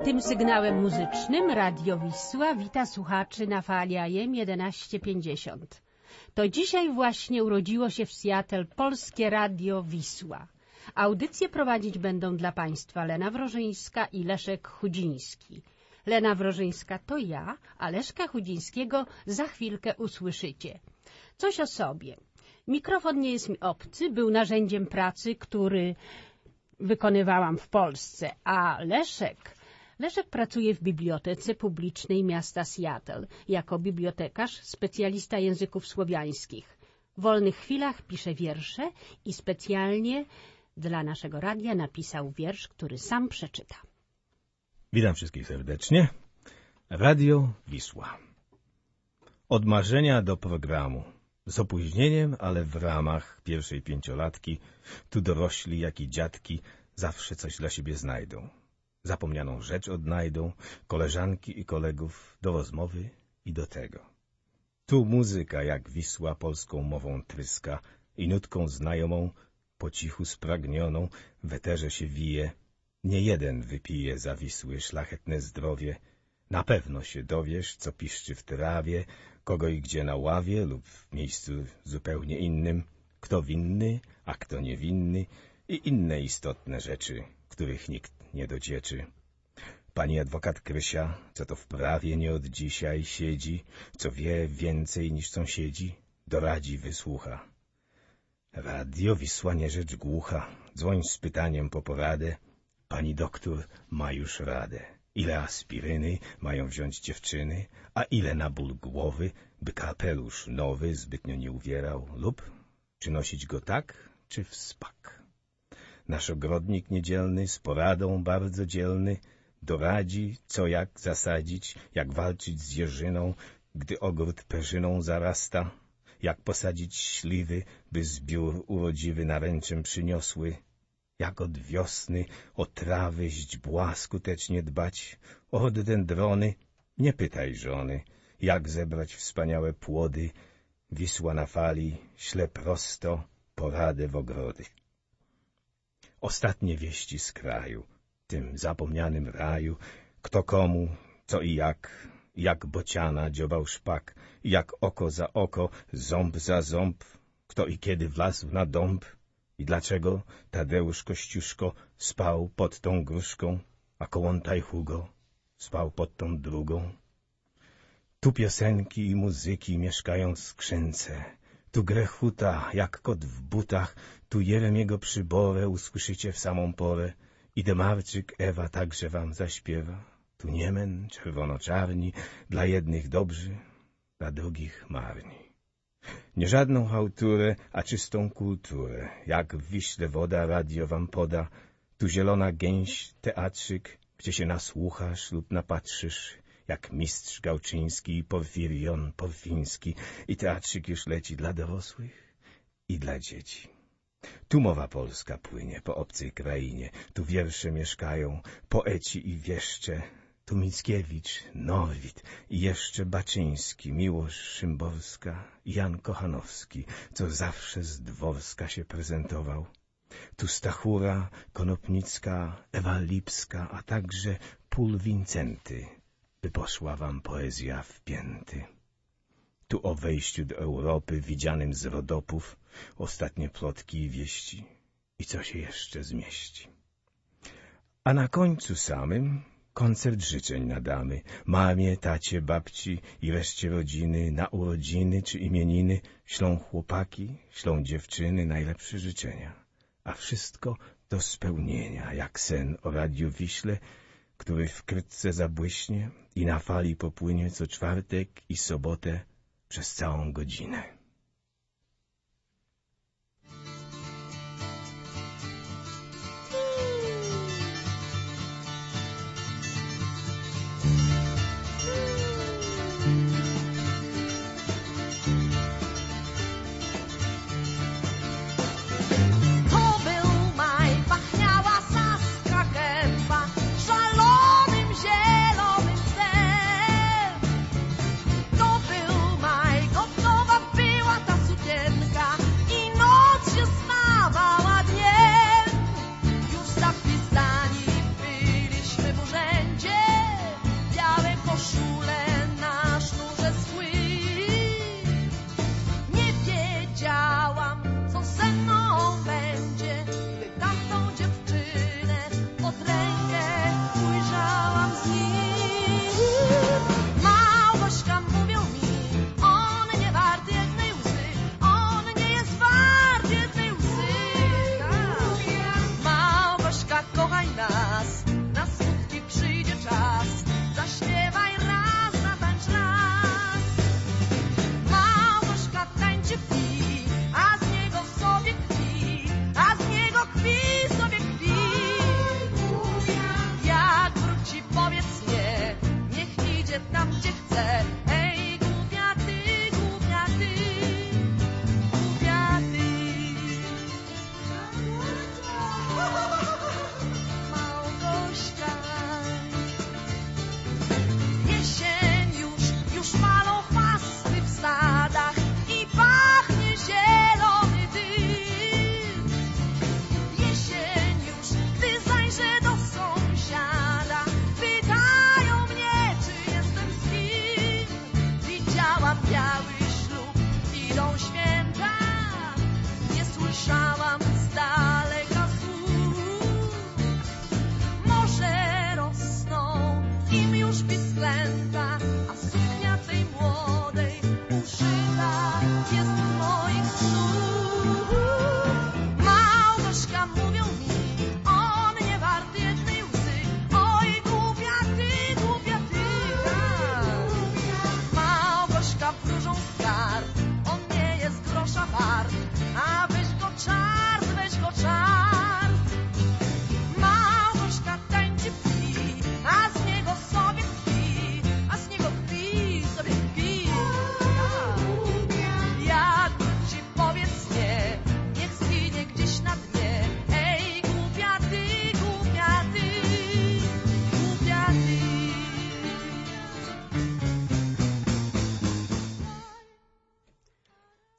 Tym sygnałem muzycznym Radio Wisła wita słuchaczy na fali AM 1150. To dzisiaj właśnie urodziło się w Seattle Polskie Radio Wisła. Audycje prowadzić będą dla Państwa Lena Wrożyńska i Leszek Chudziński. Lena Wrożyńska to ja, a Leszka Chudzińskiego za chwilkę usłyszycie. Coś o sobie. Mikrofon nie jest mi obcy, był narzędziem pracy, który wykonywałam w Polsce, a Leszek pracuje w Bibliotece Publicznej miasta Seattle jako bibliotekarz, specjalista języków słowiańskich. W wolnych chwilach pisze wiersze i specjalnie dla naszego radia napisał wiersz, który sam przeczyta. Witam wszystkich serdecznie. Radio Wisła. Od marzenia do programu. Z opóźnieniem, ale w ramach pierwszej pięciolatki tu dorośli, jak i dziadki zawsze coś dla siebie znajdą. Zapomnianą rzecz odnajdą, koleżanki i kolegów do rozmowy i do tego. Tu muzyka jak Wisła polską mową tryska i nutką znajomą, po cichu spragnioną, w eterze się wije. Nie jeden wypije za Wisły szlachetne zdrowie. Na pewno się dowiesz, co piszczy w trawie, kogo i gdzie na ławie lub w miejscu zupełnie innym, kto winny, a kto niewinny i inne istotne rzeczy, których nikt nie docieczy. Pani adwokat Krysia, co to w prawie nie od dzisiaj siedzi, co wie więcej niż sąsiedzi, doradzi, wysłucha. Radio Wisła nie rzecz głucha, dzwoń z pytaniem po poradę, pani doktor ma już radę. Ile aspiryny mają wziąć dziewczyny, a ile na ból głowy, by kapelusz nowy zbytnio nie uwierał, lub czy nosić go tak, czy w spak. Nasz ogrodnik niedzielny z poradą bardzo dzielny doradzi, co jak zasadzić, jak walczyć z jeżyną, gdy ogród perzyną zarasta, jak posadzić śliwy, by zbiór urodziwy naręczem przyniosły, jak od wiosny o trawy źdźbła skutecznie dbać, o roddendrony nie pytaj żony, jak zebrać wspaniałe płody, Wisła na fali śle prosto poradę w ogrody. Ostatnie wieści z kraju, tym zapomnianym raju, kto komu, co i jak bociana dziobał szpak, jak oko za oko, ząb za ząb, kto i kiedy wlazł na dąb i dlaczego Tadeusz Kościuszko spał pod tą gruszką, a Kołątaj Hugo spał pod tą drugą. Tu piosenki i muzyki mieszkają w skrzynce, tu Grechuta jak kot w butach, tu Jeremiego przyborę usłyszycie w samą porę i Demarczyk Ewa także wam zaśpiewa. Tu Niemen, czerwono-czarni, dla jednych dobrzy, dla drugich marni. Nie żadną chałturę, a czystą kulturę, jak w Wiśle woda radio wam poda, tu zielona gęś, teatrzyk, gdzie się nasłuchasz lub napatrzysz, jak mistrz Gałczyński i Porfirion Porfiński i teatrzyk już leci dla dorosłych i dla dzieci. Tu mowa polska płynie po obcej krainie, tu wiersze mieszkają, poeci i wieszcze, tu Mickiewicz, Norwid i jeszcze Baczyński, Miłosz Szymborska i Jan Kochanowski, co zawsze z Dworska się prezentował. Tu Stachura, Konopnicka, Ewa Lipska, a także Pól Wincenty, by poszła wam poezja w pięty. Tu o wejściu do Europy widzianym z rodopów, ostatnie plotki i wieści i co się jeszcze zmieści. A na końcu samym koncert życzeń nadamy mamie, tacie, babci i reszcie rodziny, na urodziny czy imieniny ślą chłopaki, ślą dziewczyny najlepsze życzenia, a wszystko do spełnienia, jak sen o Radiu Wiśle, który wkrótce zabłyśnie i na fali popłynie co czwartek i sobotę przez całą godzinę. To był maj, gotowa była.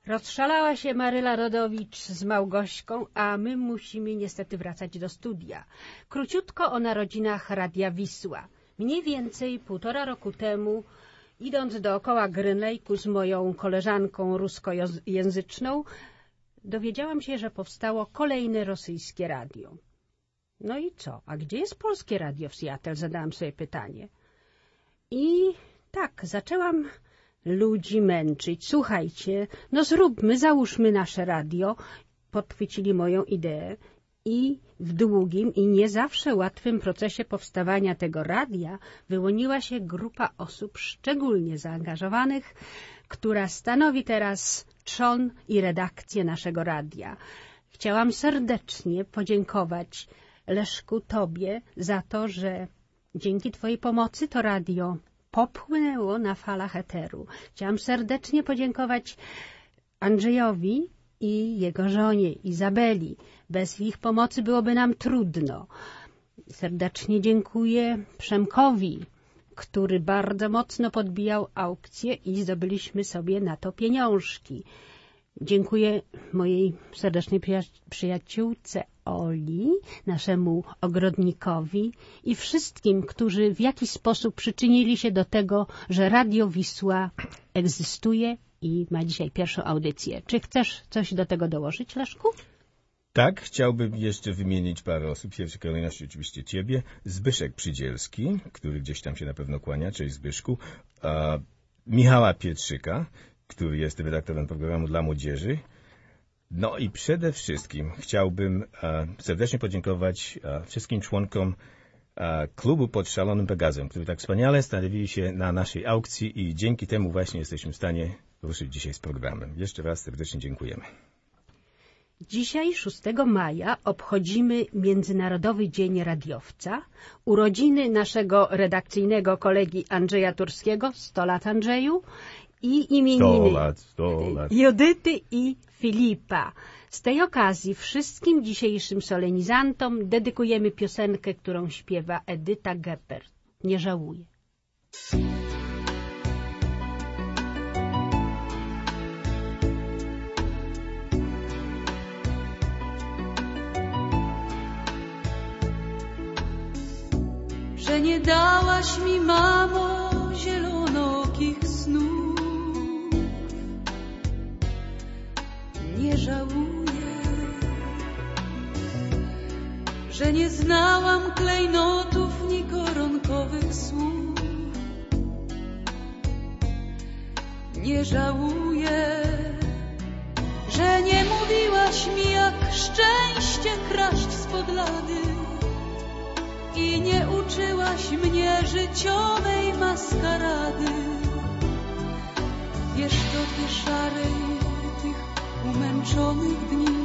Rozszalała się Maryla Rodowicz z Małgośką, a my musimy niestety wracać do studia. Króciutko o narodzinach Radia Wisła. Mniej więcej 1,5 roku temu, idąc dookoła Grynlejku z moją koleżanką ruskojęzyczną, dowiedziałam się, że powstało kolejne rosyjskie radio. No i co? A gdzie jest polskie radio w Seattle? Zadałam sobie pytanie. I tak, zaczęłam ludzi męczyć. Słuchajcie, no załóżmy nasze radio. Podchwycili moją ideę i w długim i nie zawsze łatwym procesie powstawania tego radia wyłoniła się grupa osób szczególnie zaangażowanych, która stanowi teraz trzon i redakcję naszego radia. Chciałam serdecznie podziękować, Leszku, tobie za to, że dzięki twojej pomocy to radio popłynęło na falach eteru. Chciałam serdecznie podziękować Andrzejowi i jego żonie Izabeli. Bez ich pomocy byłoby nam trudno. Serdecznie dziękuję Przemkowi, który bardzo mocno podbijał aukcję i zdobyliśmy sobie na to pieniążki. Dziękuję mojej serdecznej przyjaciółce Oli, naszemu ogrodnikowi i wszystkim, którzy w jakiś sposób przyczynili się do tego, że Radio Wisła egzystuje i ma dzisiaj pierwszą audycję. Czy chcesz coś do tego dołożyć, Leszku? Tak, chciałbym jeszcze wymienić parę osób. W pierwszej kolejności oczywiście ciebie, Zbyszek Przydzielski, który gdzieś tam się na pewno kłania, cześć Zbyszku, Michała Pietrzyka, który jest redaktorem programu dla młodzieży. No i przede wszystkim chciałbym serdecznie podziękować wszystkim członkom klubu pod Szalonym Pegazem, którzy tak wspaniale stanowili się na naszej aukcji i dzięki temu właśnie jesteśmy w stanie ruszyć dzisiaj z programem. Jeszcze raz serdecznie dziękujemy. Dzisiaj, 6 maja, obchodzimy Międzynarodowy Dzień Radiowca, urodziny naszego redakcyjnego kolegi Andrzeja Turskiego, 100 lat Andrzeju, i imieniny 100 lat. Judyty i Filipa. Z tej okazji wszystkim dzisiejszym solenizantom dedykujemy piosenkę, którą śpiewa Edyta Geppert. Nie żałuję. Że nie dałaś mi, mamo, zielonokich snów. Nie żałuję, że nie znałam klejnotów ni koronkowych słów. Nie żałuję, że nie mówiłaś mi, jak szczęście kraść spod lady. I nie uczyłaś mnie życiowej maskarady. Wiesz, to te szarej tych umęczonych dni.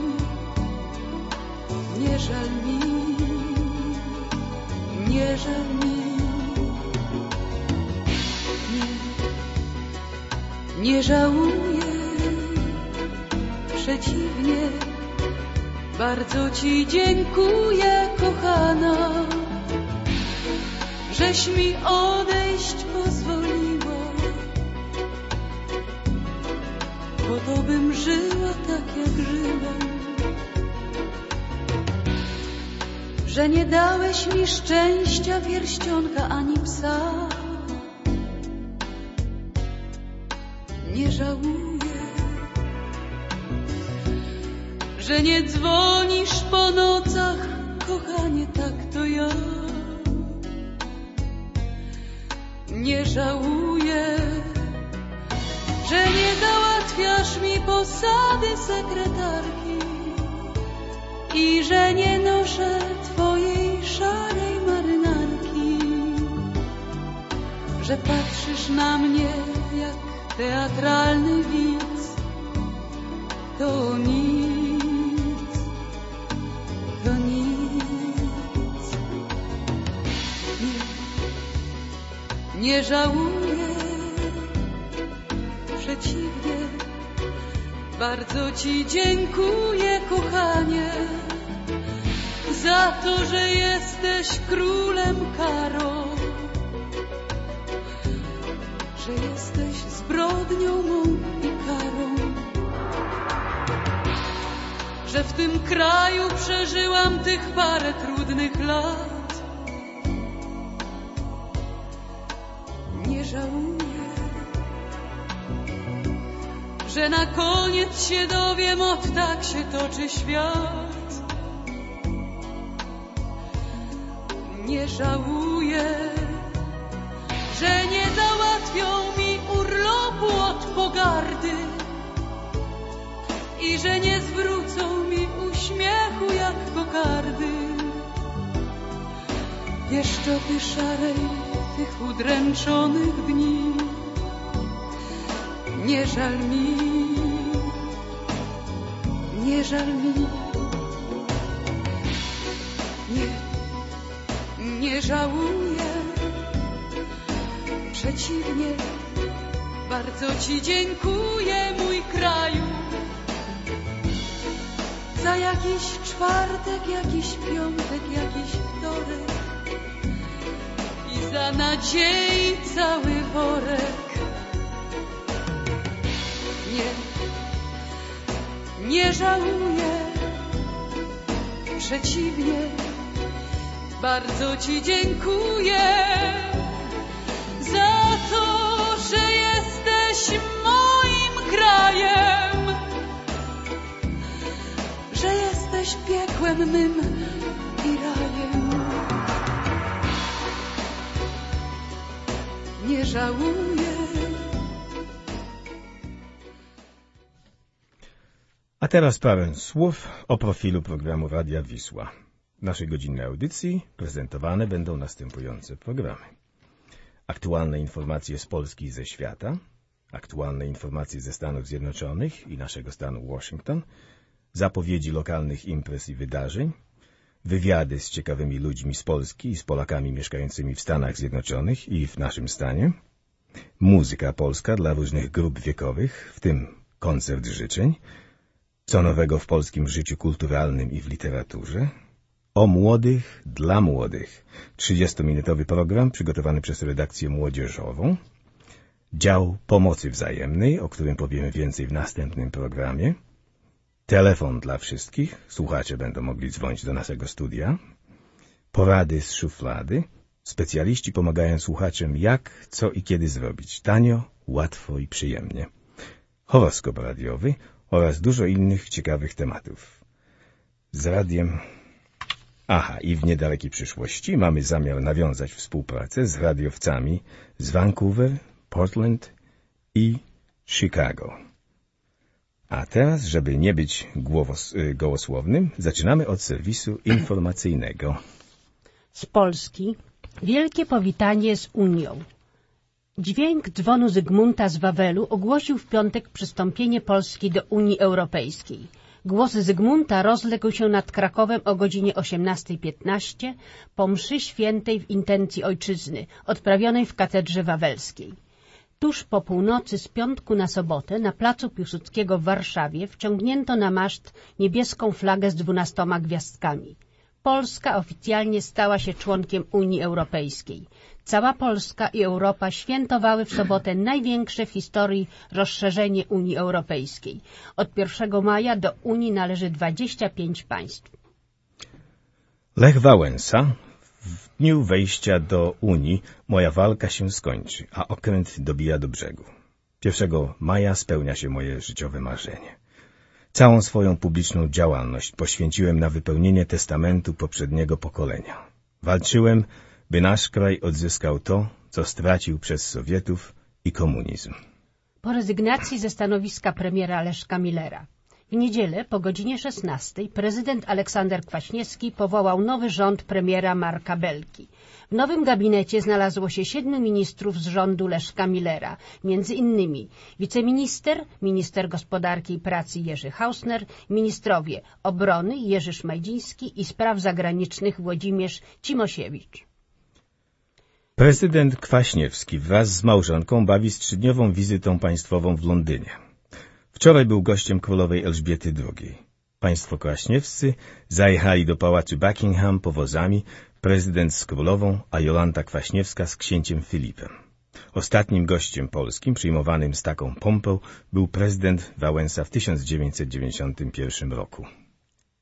Nie żal mi, nie żal mi. Nie żałuję, przeciwnie, bardzo ci dziękuję, kochana, żeś mi odejść pozwoliła, bo to bym żyła tak, jak żyłam. Że nie dałeś mi szczęścia, pierścionka ani psa. Nie żałuję, że nie dzwonisz po nocach, kochanie, tak to ja. Nie żałuję, że nie załatwiasz mi posady sekretarki i że nie noszę twojej szarej marynarki, że patrzysz na mnie jak teatralny widz. To nic, to nic. Nie żałuję, przeciwnie, bardzo ci dziękuję, kochanie, za to, że jesteś królem Karo, że jesteś zbrodnią mą i karą. w tym kraju przeżyłam tych parę trudnych lat. Nie żałuję, że na koniec się dowiem, od tak się toczy świat. Nie żałuję, że nie załatwią mi urlopu od pogardy i że nie zwrócą mi uśmiechu jak kokardy. Pieszczoty szarej tych udręczonych dni, nie żal mi, nie żal mi. Nie żałuję, przeciwnie, bardzo Ci dziękuję, mój kraju, za jakiś czwartek, jakiś piątek, jakiś wtorek i za nadziei cały worek. Nie żałuję, przeciwnie, bardzo Ci dziękuję za to, że jesteś moim krajem, że jesteś piekłem mym i rajem. Nie żałuję. A teraz parę słów o profilu programu Radia Wisła. W naszej godzinnej audycji prezentowane będą następujące programy. Aktualne informacje z Polski i ze świata, aktualne informacje ze Stanów Zjednoczonych i naszego stanu Washington, zapowiedzi lokalnych imprez i wydarzeń, wywiady z ciekawymi ludźmi z Polski i z Polakami mieszkającymi w Stanach Zjednoczonych i w naszym stanie, muzyka polska dla różnych grup wiekowych, w tym koncert życzeń, co nowego w polskim życiu kulturalnym i w literaturze, o młodych dla młodych, 30-minutowy program przygotowany przez redakcję młodzieżową, dział pomocy wzajemnej, o którym powiemy więcej w następnym programie, telefon dla wszystkich, słuchacze będą mogli dzwonić do naszego studia, porady z szuflady, specjaliści pomagają słuchaczom jak, co i kiedy zrobić, tanio, łatwo i przyjemnie, horoskop radiowy oraz dużo innych ciekawych tematów. Z radiem... Aha, i w niedalekiej przyszłości mamy zamiar nawiązać współpracę z radiowcami z Vancouver, Portland i Chicago. A teraz, żeby nie być gołosłownym, zaczynamy od serwisu informacyjnego. Z Polski wielkie powitanie z Unią. Dźwięk dzwonu Zygmunta z Wawelu ogłosił w piątek przystąpienie Polski do Unii Europejskiej. Głos Zygmunta rozległ się nad Krakowem o godzinie 18:15 po mszy świętej w intencji ojczyzny, odprawionej w katedrze wawelskiej. Tuż po północy z piątku na sobotę na placu Piłsudskiego w Warszawie wciągnięto na maszt niebieską flagę z 12 gwiazdkami. Polska oficjalnie stała się członkiem Unii Europejskiej. Cała Polska i Europa świętowały w sobotę największe w historii rozszerzenie Unii Europejskiej. Od 1 maja do Unii należy 25 państw. Lech Wałęsa. W dniu wejścia do Unii moja walka się skończy, a okręt dobija do brzegu. 1 maja spełnia się moje życiowe marzenie. Całą swoją publiczną działalność poświęciłem na wypełnienie testamentu poprzedniego pokolenia. Walczyłem, by nasz kraj odzyskał to, co stracił przez Sowietów i komunizm. Po rezygnacji ze stanowiska premiera Leszka Millera. W niedzielę po godzinie 16 prezydent Aleksander Kwaśniewski powołał nowy rząd premiera Marka Belki. W nowym gabinecie znalazło się 7 ministrów z rządu Leszka Millera, między innymi wiceminister, minister gospodarki i pracy Jerzy Hausner, ministrowie obrony Jerzy Szmajdziński i spraw zagranicznych Włodzimierz Cimosiewicz. Prezydent Kwaśniewski wraz z małżonką bawi z 3-dniową wizytą państwową w Londynie. Wczoraj był gościem królowej Elżbiety II. Państwo kwaśniewscy zajechali do pałacu Buckingham powozami, prezydent z królową, a Jolanta Kwaśniewska z księciem Filipem. Ostatnim gościem polskim przyjmowanym z taką pompą był prezydent Wałęsa w 1991 roku.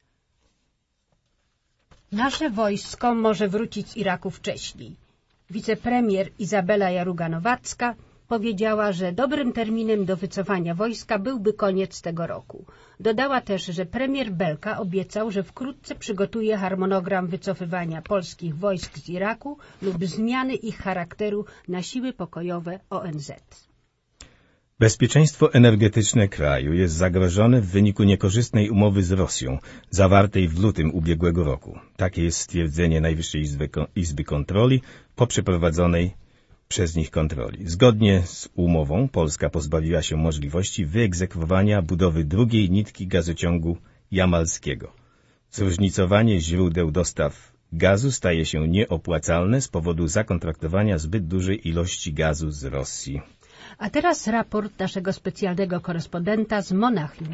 Nasze wojsko może wrócić z Iraku wcześniej. Wicepremier Izabela Jaruga-Nowacka powiedziała, że dobrym terminem do wycofania wojska byłby koniec tego roku. Dodała też, że premier Belka obiecał, że wkrótce przygotuje harmonogram wycofywania polskich wojsk z Iraku lub zmiany ich charakteru na siły pokojowe ONZ. Bezpieczeństwo energetyczne kraju jest zagrożone w wyniku niekorzystnej umowy z Rosją, zawartej w lutym ubiegłego roku. Takie jest stwierdzenie Najwyższej Izby Kontroli po przeprowadzonej przez nich kontroli. Zgodnie z umową Polska pozbawiła się możliwości wyegzekwowania budowy drugiej nitki gazociągu jamalskiego. Zróżnicowanie źródeł dostaw gazu staje się nieopłacalne z powodu zakontraktowania zbyt dużej ilości gazu z Rosji. A teraz raport naszego specjalnego korespondenta z Monachium.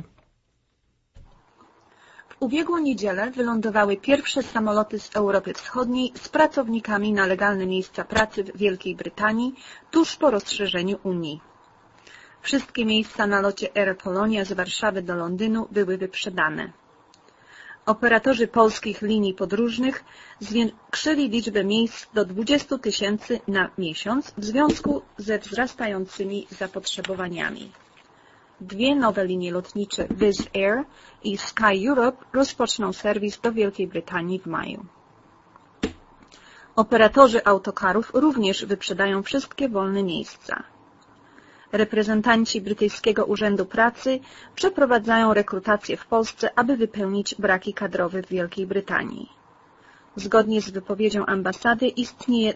W ubiegłą niedzielę wylądowały pierwsze samoloty z Europy Wschodniej z pracownikami na legalne miejsca pracy w Wielkiej Brytanii tuż po rozszerzeniu Unii. Wszystkie miejsca na locie Air Polonia z Warszawy do Londynu były wyprzedane. Operatorzy polskich linii podróżnych zwiększyli liczbę miejsc do 20 000 na miesiąc w związku ze wzrastającymi zapotrzebowaniami. Dwie nowe linie lotnicze Wizz Air i Sky Europe rozpoczną serwis do Wielkiej Brytanii w maju. Operatorzy autokarów również wyprzedają wszystkie wolne miejsca. Reprezentanci brytyjskiego Urzędu Pracy przeprowadzają rekrutację w Polsce, aby wypełnić braki kadrowe w Wielkiej Brytanii. Zgodnie z wypowiedzią ambasady istnieje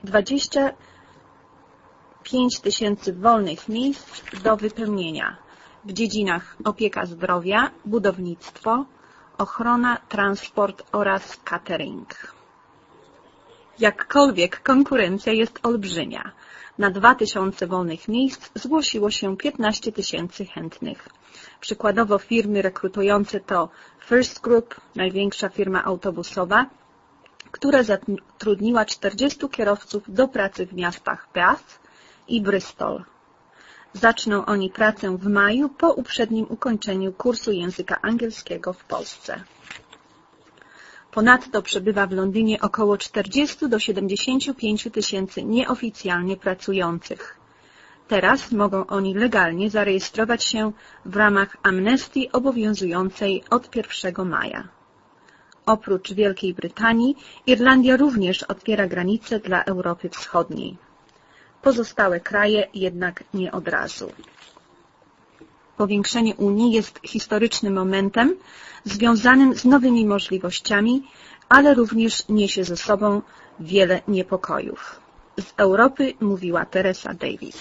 25 000 wolnych miejsc do wypełnienia w dziedzinach opieka zdrowia, budownictwo, ochrona, transport oraz catering. Jakkolwiek konkurencja jest olbrzymia. Na 2000 wolnych miejsc zgłosiło się 15 000 chętnych. Przykładowo firmy rekrutujące to First Group, największa firma autobusowa, która zatrudniła 40 kierowców do pracy w miastach Bath i Bristol. Zaczną oni pracę w maju po uprzednim ukończeniu kursu języka angielskiego w Polsce. Ponadto przebywa w Londynie około 40 do 75 000 nieoficjalnie pracujących. Teraz mogą oni legalnie zarejestrować się w ramach amnestii obowiązującej od 1 maja. Oprócz Wielkiej Brytanii, Irlandia również otwiera granice dla Europy Wschodniej. Pozostałe kraje jednak nie od razu. Powiększenie Unii jest historycznym momentem związanym z nowymi możliwościami, ale również niesie ze sobą wiele niepokojów. Z Europy mówiła Teresa Davis.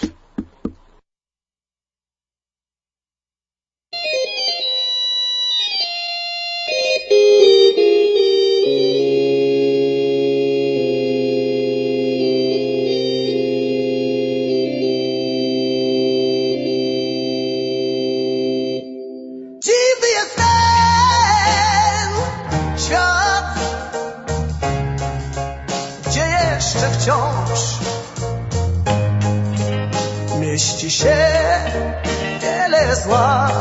Mieści się wiele zła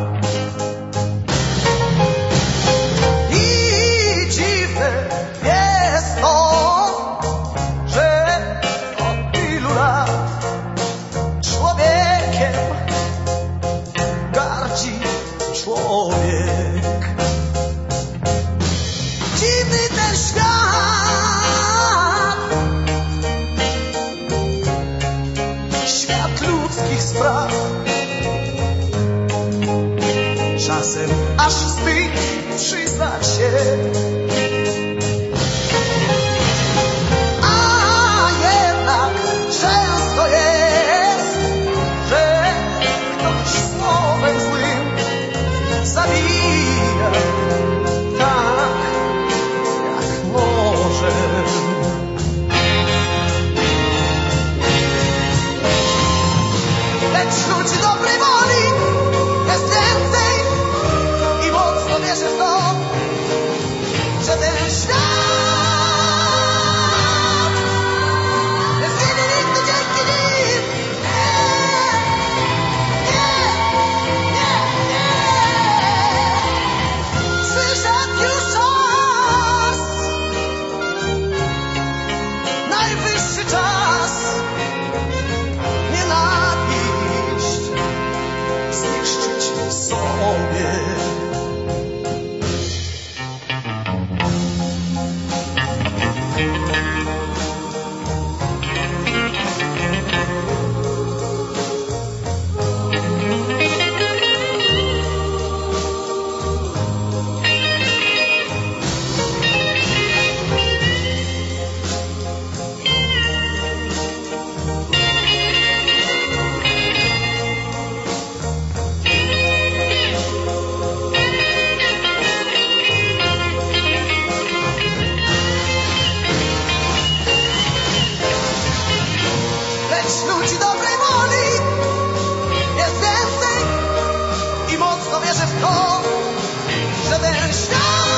i dziwne jest to, że od tylu lat człowiekiem gardzi człowiek. Dziwny ten świat ludzkich spraw. Czasem aż wstyd przyznać się, a jednak często jest, że ktoś słowem złym zabija tak, jak może. Lecz ludzi dobrej woli jest więcej i mocno wierzę w to, ludzi dobrej woli jest więcej i mocno wierzę w to, że ten świat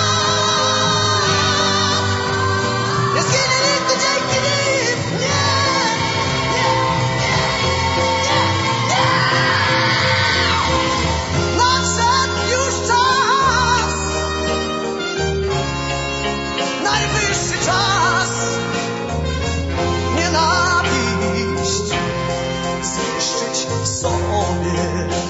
nie zginie nigdy dzięki nim. Nie, nie, nie, nie, nie. Nadszedł już czas, najwyższy czas nienawiść zniszczyć w sobie.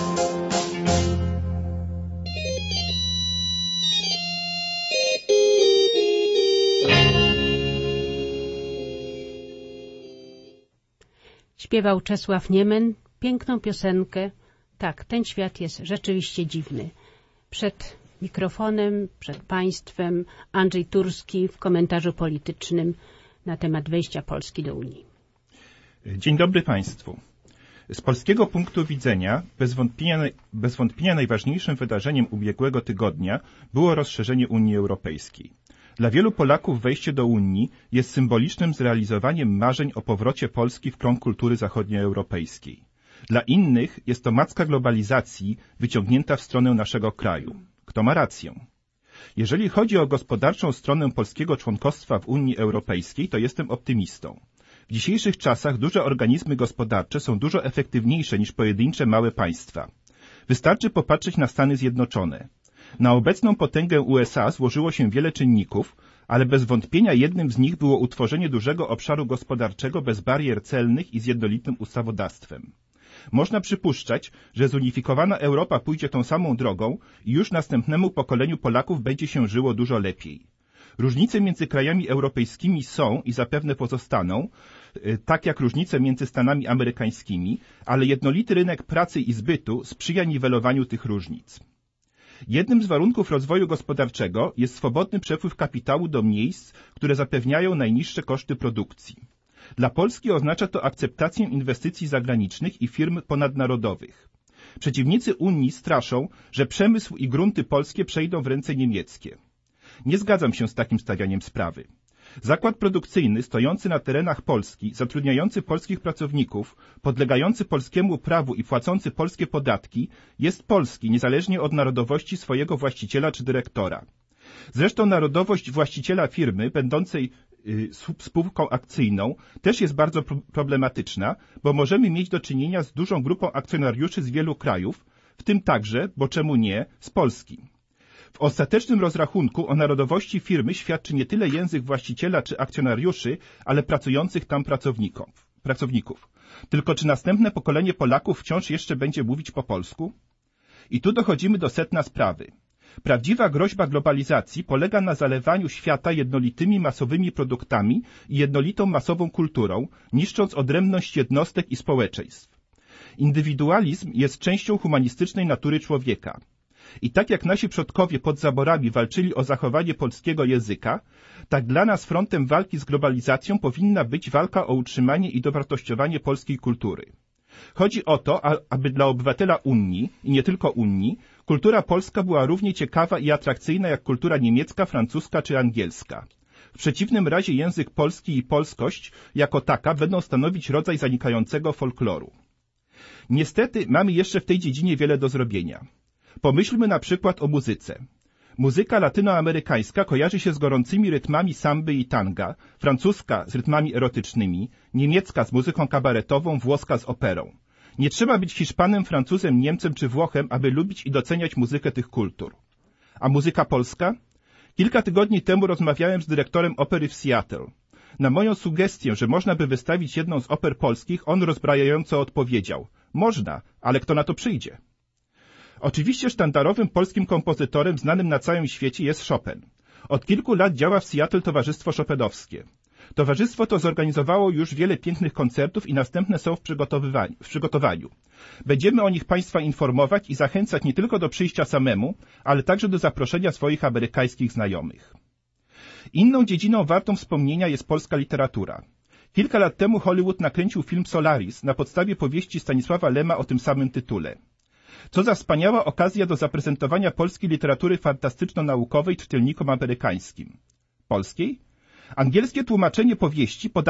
Śpiewał Czesław Niemen piękną piosenkę. Tak, ten świat jest rzeczywiście dziwny. Przed mikrofonem, przed państwem Andrzej Turski w komentarzu politycznym na temat wejścia Polski do Unii. Dzień dobry Państwu. Z polskiego punktu widzenia bez wątpienia najważniejszym wydarzeniem ubiegłego tygodnia było rozszerzenie Unii Europejskiej. Dla wielu Polaków wejście do Unii jest symbolicznym zrealizowaniem marzeń o powrocie Polski w krąg kultury zachodnioeuropejskiej. Dla innych jest to macka globalizacji wyciągnięta w stronę naszego kraju. Kto ma rację? Jeżeli chodzi o gospodarczą stronę polskiego członkostwa w Unii Europejskiej, to jestem optymistą. W dzisiejszych czasach duże organizmy gospodarcze są dużo efektywniejsze niż pojedyncze małe państwa. Wystarczy popatrzeć na Stany Zjednoczone. Na obecną potęgę USA złożyło się wiele czynników, ale bez wątpienia jednym z nich było utworzenie dużego obszaru gospodarczego bez barier celnych i z jednolitym ustawodawstwem. Można przypuszczać, że zunifikowana Europa pójdzie tą samą drogą i już następnemu pokoleniu Polaków będzie się żyło dużo lepiej. Różnice między krajami europejskimi są i zapewne pozostaną, tak jak różnice między Stanami amerykańskimi, ale jednolity rynek pracy i zbytu sprzyja niwelowaniu tych różnic. Jednym z warunków rozwoju gospodarczego jest swobodny przepływ kapitału do miejsc, które zapewniają najniższe koszty produkcji. Dla Polski oznacza to akceptację inwestycji zagranicznych i firm ponadnarodowych. Przeciwnicy Unii straszą, że przemysł i grunty polskie przejdą w ręce niemieckie. Nie zgadzam się z takim stawianiem sprawy. Zakład produkcyjny stojący na terenach Polski, zatrudniający polskich pracowników, podlegający polskiemu prawu i płacący polskie podatki, jest polski, niezależnie od narodowości swojego właściciela czy dyrektora. Zresztą narodowość właściciela firmy, będącej spółką akcyjną, też jest bardzo problematyczna, bo możemy mieć do czynienia z dużą grupą akcjonariuszy z wielu krajów, w tym także, bo czemu nie, z Polski. W ostatecznym rozrachunku o narodowości firmy świadczy nie tyle język właściciela czy akcjonariuszy, ale pracujących tam pracowników. Tylko czy następne pokolenie Polaków wciąż jeszcze będzie mówić po polsku? I tu dochodzimy do sedna sprawy. Prawdziwa groźba globalizacji polega na zalewaniu świata jednolitymi masowymi produktami i jednolitą masową kulturą, niszcząc odrębność jednostek i społeczeństw. Indywidualizm jest częścią humanistycznej natury człowieka. I tak jak nasi przodkowie pod zaborami walczyli o zachowanie polskiego języka, tak dla nas frontem walki z globalizacją powinna być walka o utrzymanie i dowartościowanie polskiej kultury. Chodzi o to, aby dla obywatela Unii, i nie tylko Unii, kultura polska była równie ciekawa i atrakcyjna jak kultura niemiecka, francuska czy angielska. W przeciwnym razie język polski i polskość jako taka będą stanowić rodzaj zanikającego folkloru. Niestety mamy jeszcze w tej dziedzinie wiele do zrobienia. Pomyślmy na przykład o muzyce. Muzyka latynoamerykańska kojarzy się z gorącymi rytmami samby i tanga, francuska z rytmami erotycznymi, niemiecka z muzyką kabaretową, włoska z operą. Nie trzeba być Hiszpanem, Francuzem, Niemcem czy Włochem, aby lubić i doceniać muzykę tych kultur. A muzyka polska? Kilka tygodni temu rozmawiałem z dyrektorem opery w Seattle. Na moją sugestię, że można by wystawić jedną z oper polskich, on rozbrajająco odpowiedział: można, ale kto na to przyjdzie? Oczywiście sztandarowym polskim kompozytorem znanym na całym świecie jest Chopin. Od kilku lat działa w Seattle Towarzystwo Chopinowskie. Towarzystwo to zorganizowało już wiele pięknych koncertów i następne są w przygotowaniu. Będziemy o nich Państwa informować i zachęcać nie tylko do przyjścia samemu, ale także do zaproszenia swoich amerykańskich znajomych. Inną dziedziną wartą wspomnienia jest polska literatura. Kilka lat temu Hollywood nakręcił film Solaris na podstawie powieści Stanisława Lema o tym samym tytule. Co za wspaniała okazja do zaprezentowania polskiej literatury fantastyczno-naukowej czytelnikom amerykańskim. Polskiej? Angielskie tłumaczenie powieści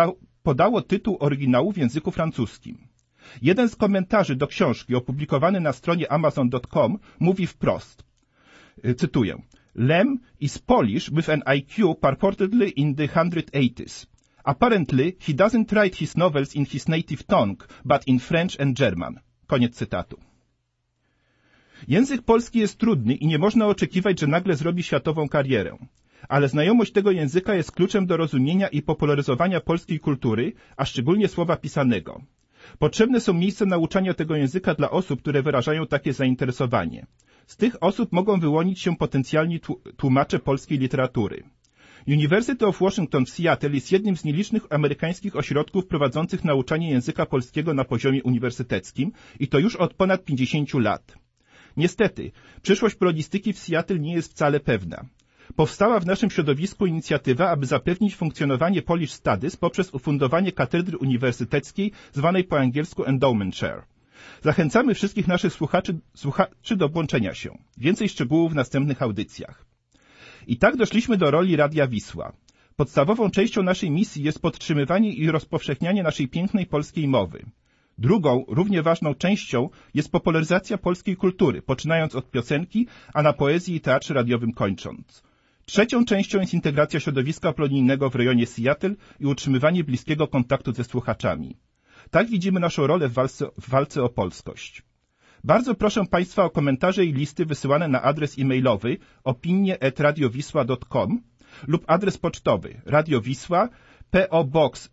podało tytuł oryginału w języku francuskim. Jeden z komentarzy do książki opublikowany na stronie amazon.com mówi wprost, cytuję, Lem is Polish with an IQ purportedly in the 180s. Apparently, he doesn't write his novels in his native tongue, but in French and German. Koniec cytatu. Język polski jest trudny i nie można oczekiwać, że nagle zrobi światową karierę. Ale znajomość tego języka jest kluczem do rozumienia i popularyzowania polskiej kultury, a szczególnie słowa pisanego. Potrzebne są miejsca nauczania tego języka dla osób, które wyrażają takie zainteresowanie. Z tych osób mogą wyłonić się potencjalni tłumacze polskiej literatury. University of Washington w Seattle jest jednym z nielicznych amerykańskich ośrodków prowadzących nauczanie języka polskiego na poziomie uniwersyteckim i to już od ponad 50 lat. Niestety, przyszłość polonistyki w Seattle nie jest wcale pewna. Powstała w naszym środowisku inicjatywa, aby zapewnić funkcjonowanie Polish Studies poprzez ufundowanie katedry uniwersyteckiej zwanej po angielsku Endowment Chair. Zachęcamy wszystkich naszych słuchaczy do włączenia się. Więcej szczegółów w następnych audycjach. I tak doszliśmy do roli Radia Wisła. Podstawową częścią naszej misji jest podtrzymywanie i rozpowszechnianie naszej pięknej polskiej mowy. Drugą, równie ważną częścią jest popularyzacja polskiej kultury, poczynając od piosenki, a na poezji i teatrze radiowym kończąc. Trzecią częścią jest integracja środowiska polonijnego w rejonie Seattle i utrzymywanie bliskiego kontaktu ze słuchaczami. Tak widzimy naszą rolę w walce o polskość. Bardzo proszę Państwa o komentarze i listy wysyłane na adres e-mailowy opinie@radiowisła.com lub adres pocztowy Radio Wisła, P.O. Box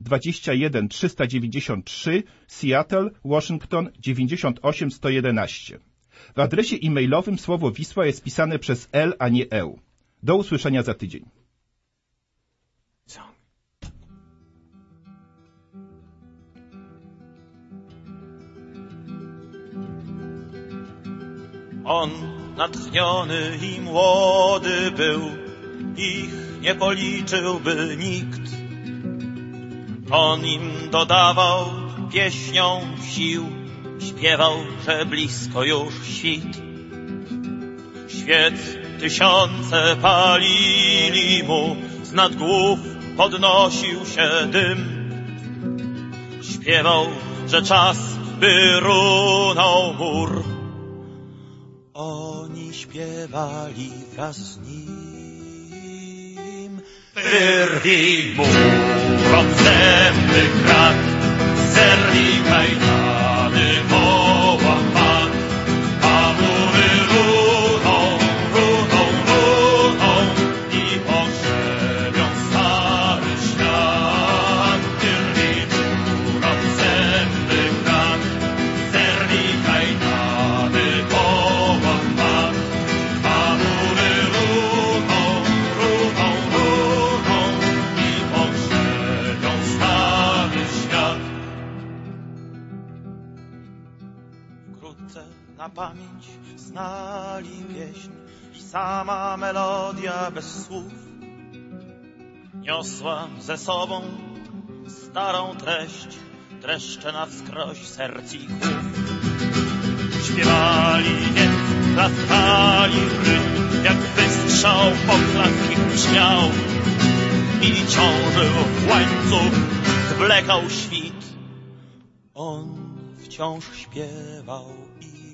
21393, Seattle, Washington 98111. W adresie e-mailowym słowo Wisła jest pisane przez L, a nie E. Do usłyszenia za tydzień. On natchniony i młody był, ich nie policzyłby nikt. On im dodawał pieśnią sił, śpiewał, że blisko już świt. Świec tysiące palili mu, z nad głów podnosił się dym. Śpiewał, że czas by runął mur. Oni śpiewali wraz z nim. Wyrwij murom zęby krat, zerwij kajdany połam pan, a mury runą, runą, runą i pogrzebią stary świat. Wyrwij murom zęby krat, zerwij kajdany połam pan, a mury runą, runą, runą i pogrzebią stary świat. Wkrótce na pamięć znali pieśń i sama melodia bez słów niosła ze sobą starą treść, dreszcze na wskroś serc i głów. Śpiewali więc, klaskali w rytm, jak wystrzał poklask ich brzmiał i ciążył w łańcuch, zwlekał świt. On wciąż śpiewał i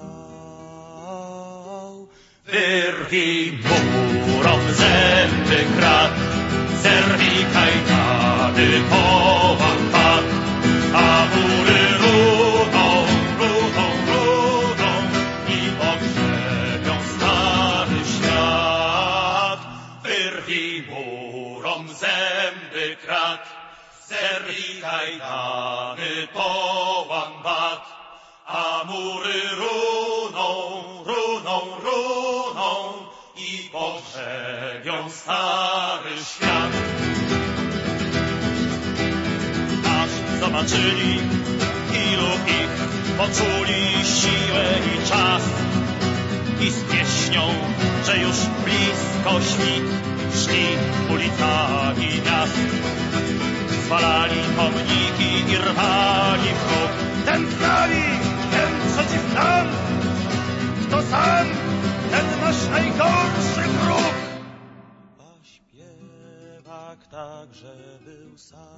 grał. Wyrwij murom zęby krat, zerwij kajdany połam pan, a mury runą, runą, runą i pogrzebią stary świat. Wyrwij murom zęby krat, zerwij kajdany połam bat, a mury runą, runą, runą i pogrzebią stary świat. Aż zobaczyli, ilu ich poczuli siłę i czas i z pieśnią, że już blisko świt, szli ulicami miast. Zwalali pomniki i rwali w ruch. Ten z nami, ten przeciw nam. Kto sam, ten nasz najgorszy wróg. A śpiewak tak jakże był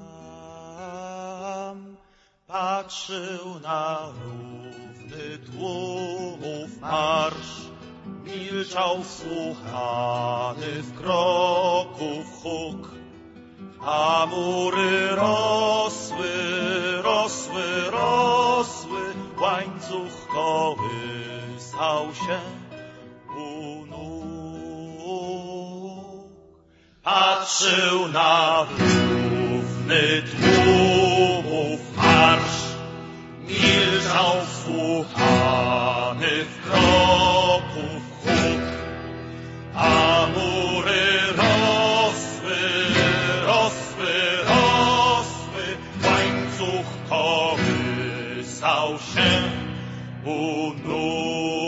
sam, patrzył na równy tłumów marsz, milczał wsłuchany w kroków huk, a mury rosły, łańcuch kołysał się u nóg. Patrzył na równy tłumów marsz, milczał wsłuchany w kroków huk, a mury rosły, łańcuch kołysał się u nóg.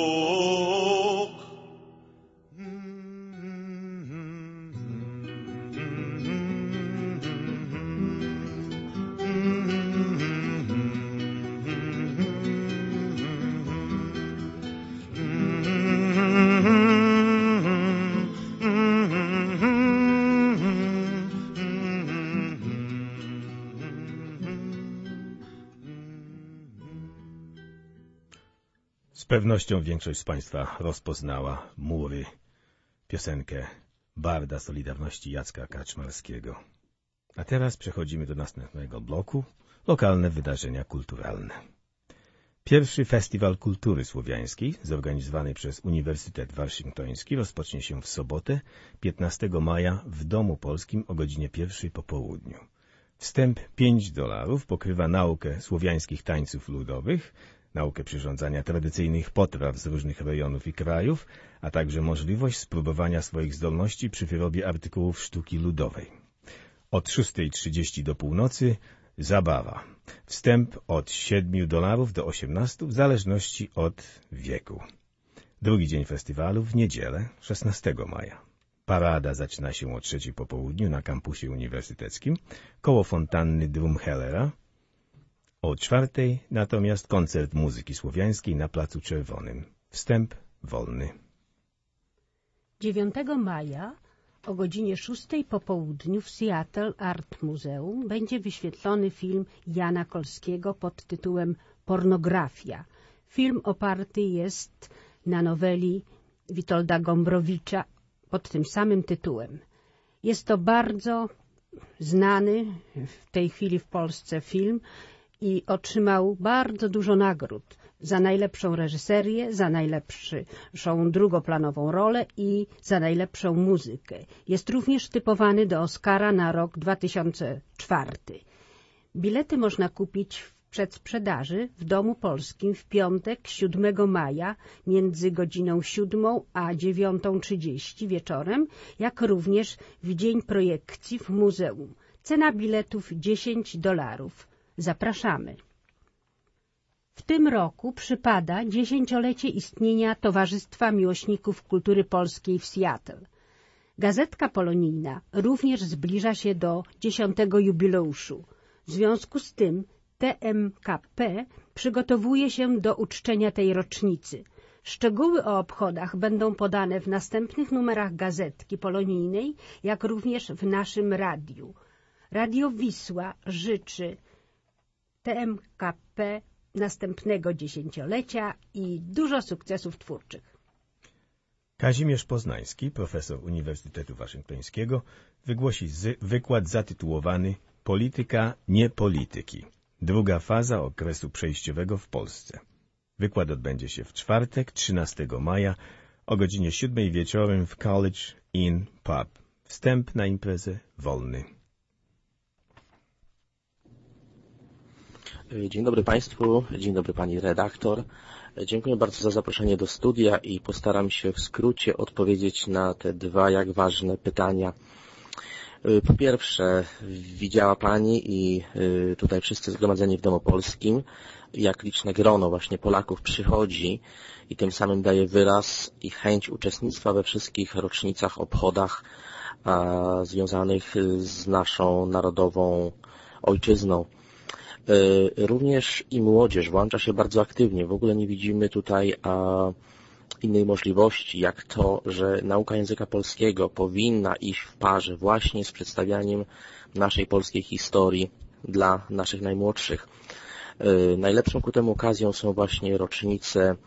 Z pewnością większość z Państwa rozpoznała Mury, piosenkę barda Solidarności Jacka Kaczmarskiego. A teraz przechodzimy do następnego bloku, lokalne wydarzenia kulturalne. Pierwszy Festiwal Kultury Słowiańskiej, zorganizowany przez Uniwersytet Waszyngtoński, rozpocznie się w sobotę, 15 maja w Domu Polskim o godzinie 1 po południu. Wstęp $5 pokrywa naukę słowiańskich tańców ludowych, naukę przyrządzania tradycyjnych potraw z różnych rejonów i krajów, a także możliwość spróbowania swoich zdolności przy wyrobie artykułów sztuki ludowej. Od 6:30 do północy zabawa. Wstęp od $7 do 18 w zależności od wieku. Drugi dzień festiwalu w niedzielę, 16 maja. Parada zaczyna się o 3:00 po południu na kampusie uniwersyteckim, koło fontanny Drumhellera. O 4:00 natomiast koncert muzyki słowiańskiej na Placu Czerwonym. Wstęp wolny. 9 maja o godzinie 6:00 po południu w Seattle Art Museum będzie wyświetlony film Jana Kolskiego pod tytułem Pornografia. Film oparty jest na noweli Witolda Gombrowicza pod tym samym tytułem. Jest to bardzo znany w tej chwili w Polsce film i otrzymał bardzo dużo nagród za najlepszą reżyserię, za najlepszą drugoplanową rolę i za najlepszą muzykę. Jest również typowany do Oscara na rok 2004. Bilety można kupić w przedsprzedaży w Domu Polskim w piątek 7 maja między godziną 7 a 9:30 wieczorem, jak również w dzień projekcji w muzeum. Cena biletów $10. Zapraszamy. W tym roku przypada 10-lecie istnienia Towarzystwa Miłośników Kultury Polskiej w Seattle. Gazetka polonijna również zbliża się do 10. jubileuszu. W związku z tym TMKP przygotowuje się do uczczenia tej rocznicy. Szczegóły o obchodach będą podane w następnych numerach gazetki polonijnej, jak również w naszym radiu. Radio Wisła życzy TMKP następnego 10-lecia i dużo sukcesów twórczych. Kazimierz Poznański, profesor Uniwersytetu Waszyngtońskiego, wygłosi wykład zatytułowany Polityka nie polityki. Druga faza okresu przejściowego w Polsce. Wykład odbędzie się w czwartek, 13 maja o godzinie 7 wieczorem w College Inn Pub. Wstęp na imprezę wolny. Dzień dobry Państwu, dzień dobry Pani redaktor. Dziękuję bardzo za zaproszenie do studia i postaram się w skrócie odpowiedzieć na te dwa jak ważne pytania. Po pierwsze, widziała Pani i tutaj wszyscy zgromadzeni w Domu Polskim, jak liczne grono właśnie Polaków przychodzi i tym samym daje wyraz i chęć uczestnictwa we wszystkich rocznicach, obchodach związanych z naszą narodową ojczyzną. Również i młodzież włącza się bardzo aktywnie. W ogóle nie widzimy tutaj innej możliwości, jak to, że nauka języka polskiego powinna iść w parze właśnie z przedstawianiem naszej polskiej historii dla naszych najmłodszych. Najlepszą ku temu okazją są właśnie rocznice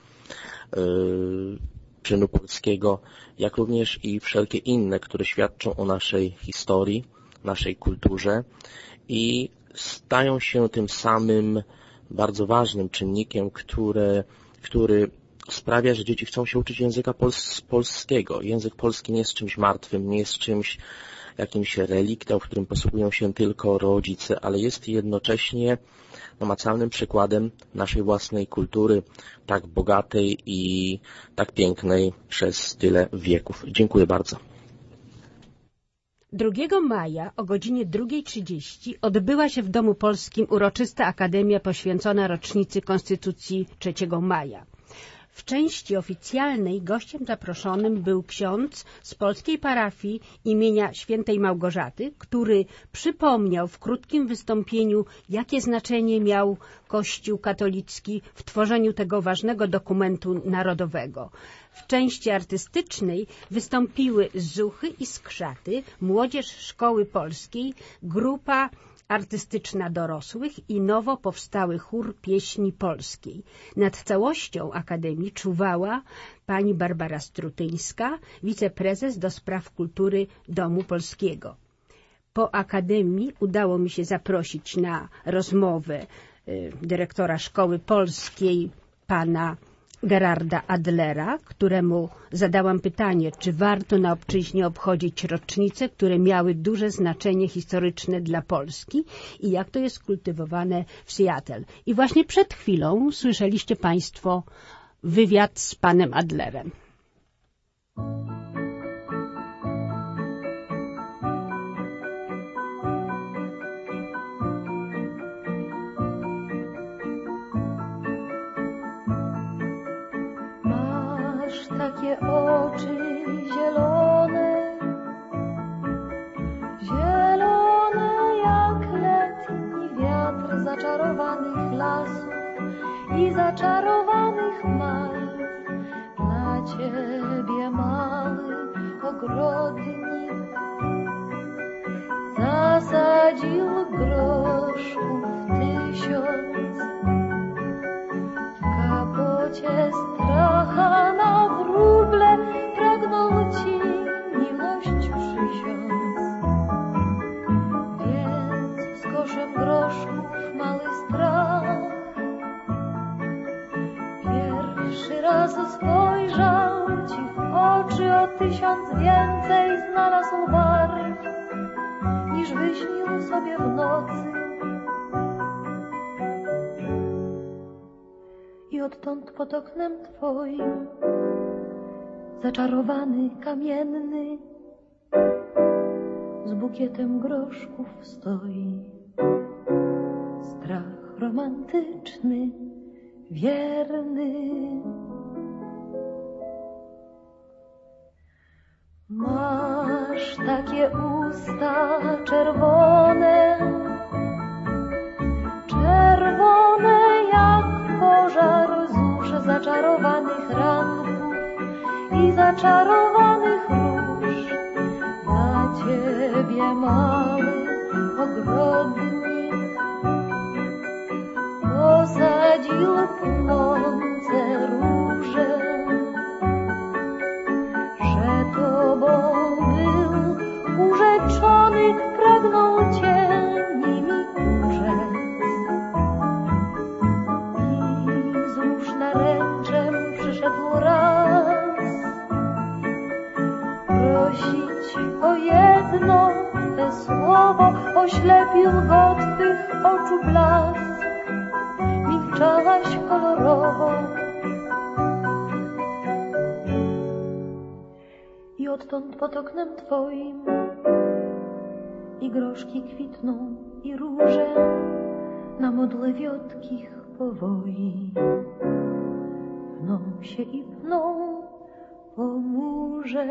czynu polskiego, jak również i wszelkie inne, które świadczą o naszej historii, naszej kulturze i stają się tym samym bardzo ważnym czynnikiem, który sprawia, że dzieci chcą się uczyć języka polskiego. Język polski nie jest czymś martwym, nie jest czymś jakimś reliktem, w którym posługują się tylko rodzice, ale jest jednocześnie namacalnym przykładem naszej własnej kultury, tak bogatej i tak pięknej przez tyle wieków. Dziękuję bardzo. 2 maja o godzinie 2:30 odbyła się w Domu Polskim uroczysta akademia poświęcona rocznicy Konstytucji 3 maja. W części oficjalnej gościem zaproszonym był ksiądz z polskiej parafii imienia Świętej Małgorzaty, który przypomniał w krótkim wystąpieniu, jakie znaczenie miał Kościół katolicki w tworzeniu tego ważnego dokumentu narodowego. W części artystycznej wystąpiły Zuchy i Skrzaty, młodzież Szkoły Polskiej, grupa artystyczna dorosłych i nowo powstały chór pieśni polskiej. Nad całością Akademii czuwała pani Barbara Strutyńska, wiceprezes do spraw kultury Domu Polskiego. Po Akademii udało mi się zaprosić na rozmowę dyrektora Szkoły Polskiej, pana Gerarda Adlera, któremu zadałam pytanie, czy warto na obczyźnie obchodzić rocznice, które miały duże znaczenie historyczne dla Polski i jak to jest kultywowane w Seattle. I właśnie przed chwilą słyszeliście Państwo wywiad z panem Adlerem. Takie oczy zielone, zielone jak letni wiatr zaczarowanych lasów i zaczarowanych malw. Dla ciebie mały ogrodnik zasadził groszków 1000 w kapocie stracha na wróble pragnął ci miłość przysiąc. Więc skoszę w groszków mały strach. Pierwszy raz spojrzał ci w oczy, o 1000 więcej znalazł barw, niż wyśnił sobie w nocy. I odtąd pod oknem twoim zaczarowany kamienny z bukietem groszków stoi. Strach romantyczny, wierny. Masz takie usta czerwone, czerwone jak pożar zusz zaczarowanych ranków i zaczarowanych róż. Dla ciebie mały ogrodnik posadził płonące róże, że tobą był urzeczony, pragnął cię nimi urzec. I znów naręczem przyszedł raz prosić o jedno Twe słowo, oślepił go Twych oczu blask. Milczałaś kolorowo i odtąd pod oknem twoim i groszki kwitną i róże na modle wiotkich powoi pną się i pną po murze.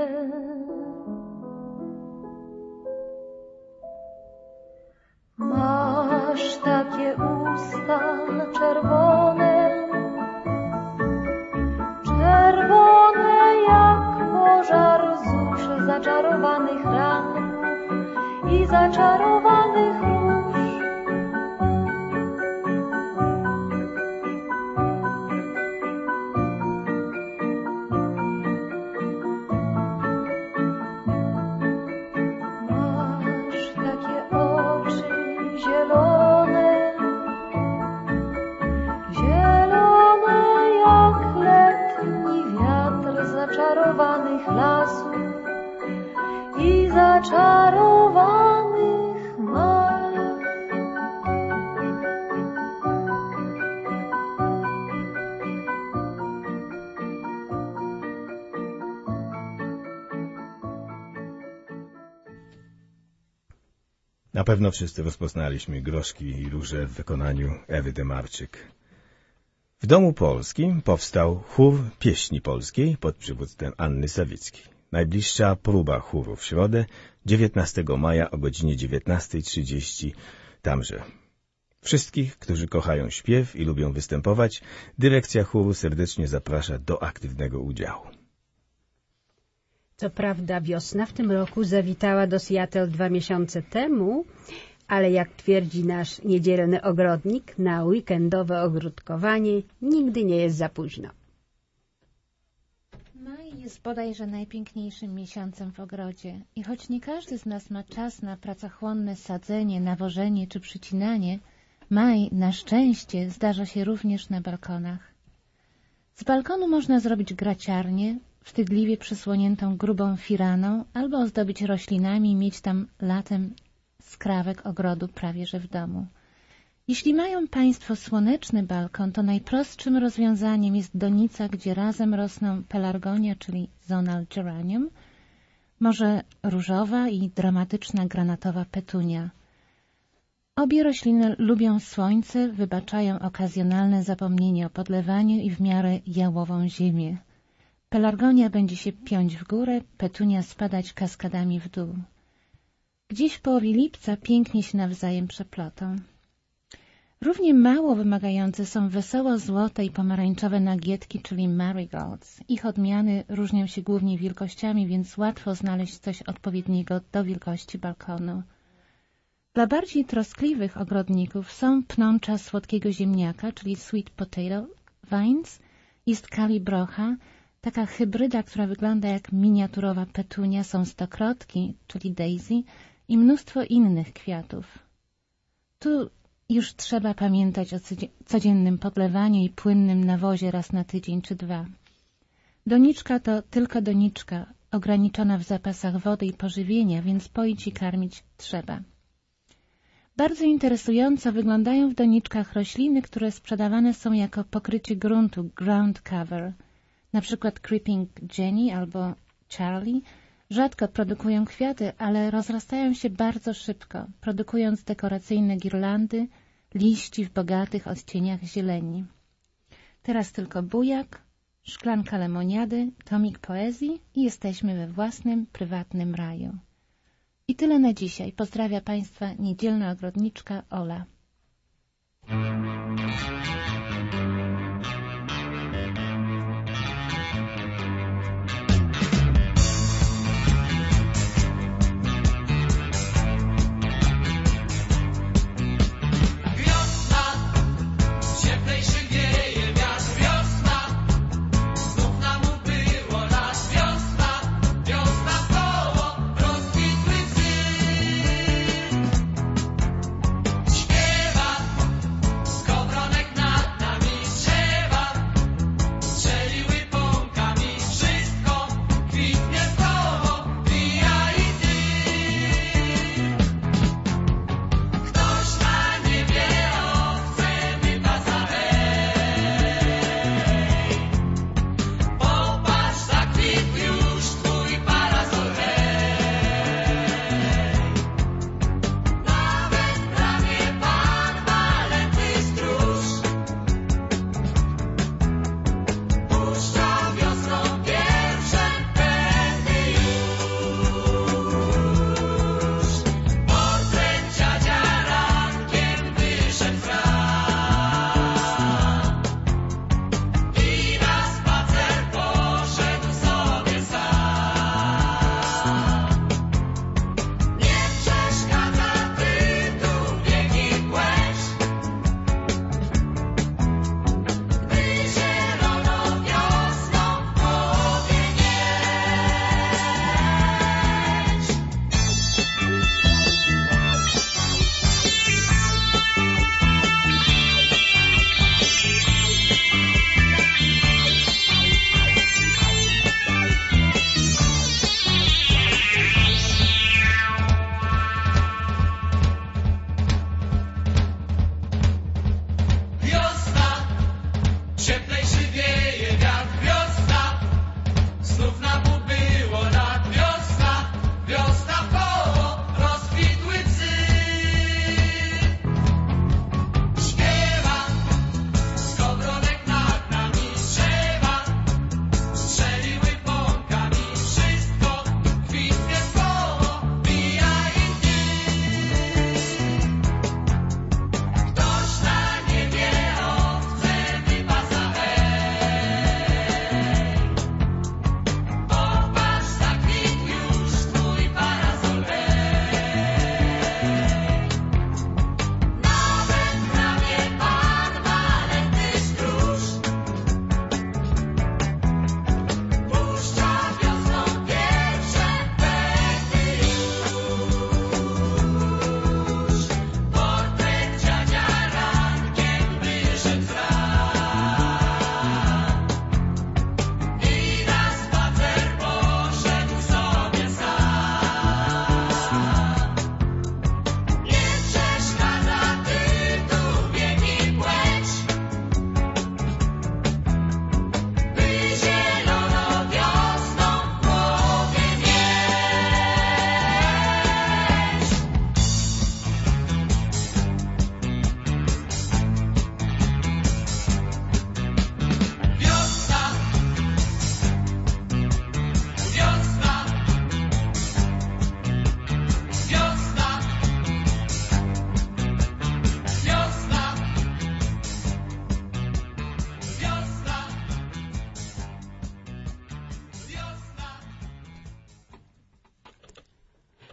Masz takie usta czerwone, czerwone jak pożar zusz zaczarowanych ranków i zaczarowanych lasów i zaczarowanych malw. Na pewno wszyscy rozpoznaliśmy Groszki i Róże w wykonaniu Ewy Demarczyk. W Domu Polskim powstał chór pieśni polskiej pod przywództwem Anny Sawickiej. Najbliższa próba chóru w środę, 19 maja o godzinie 19:30 tamże. Wszystkich, którzy kochają śpiew i lubią występować, dyrekcja chóru serdecznie zaprasza do aktywnego udziału. Co prawda wiosna w tym roku zawitała do Seattle 2 miesiące temu, ale jak twierdzi nasz niedzielny ogrodnik, na weekendowe ogródkowanie nigdy nie jest za późno. Maj jest bodajże najpiękniejszym miesiącem w ogrodzie i choć nie każdy z nas ma czas na pracochłonne sadzenie, nawożenie czy przycinanie, maj na szczęście zdarza się również na balkonach. Z balkonu można zrobić graciarnię, wstydliwie przysłoniętą grubą firaną, albo ozdobić roślinami i mieć tam latem skrawek ogrodu prawie że w domu. Jeśli mają Państwo słoneczny balkon, to najprostszym rozwiązaniem jest donica, gdzie razem rosną pelargonia, czyli zonal geranium, może różowa i dramatyczna granatowa petunia. Obie rośliny lubią słońce, wybaczają okazjonalne zapomnienie o podlewaniu i w miarę jałową ziemię. Pelargonia będzie się piąć w górę, petunia spadać kaskadami w dół. Gdzieś w połowie lipca pięknie się nawzajem przeplotą. Równie mało wymagające są wesoło-złote i pomarańczowe nagietki, czyli marigolds. Ich odmiany różnią się głównie wielkościami, więc łatwo znaleźć coś odpowiedniego do wielkości balkonu. Dla bardziej troskliwych ogrodników są pnącza słodkiego ziemniaka, czyli sweet potato vines, jest kalibrocha, taka hybryda, która wygląda jak miniaturowa petunia, są stokrotki, czyli daisy i mnóstwo innych kwiatów. Tu już trzeba pamiętać o codziennym podlewaniu i płynnym nawozie raz na tydzień czy dwa. Doniczka to tylko doniczka, ograniczona w zapasach wody i pożywienia, więc poić i karmić trzeba. Bardzo interesująco wyglądają w doniczkach rośliny, które sprzedawane są jako pokrycie gruntu, ground cover. Na przykład Creeping Jenny albo Charlie rzadko produkują kwiaty, ale rozrastają się bardzo szybko, produkując dekoracyjne girlandy, liści w bogatych odcieniach zieleni. Teraz tylko bujak, szklanka lemoniady, tomik poezji i jesteśmy we własnym, prywatnym raju. I tyle na dzisiaj. Pozdrawia Państwa niedzielna ogrodniczka Ola. Śpiewa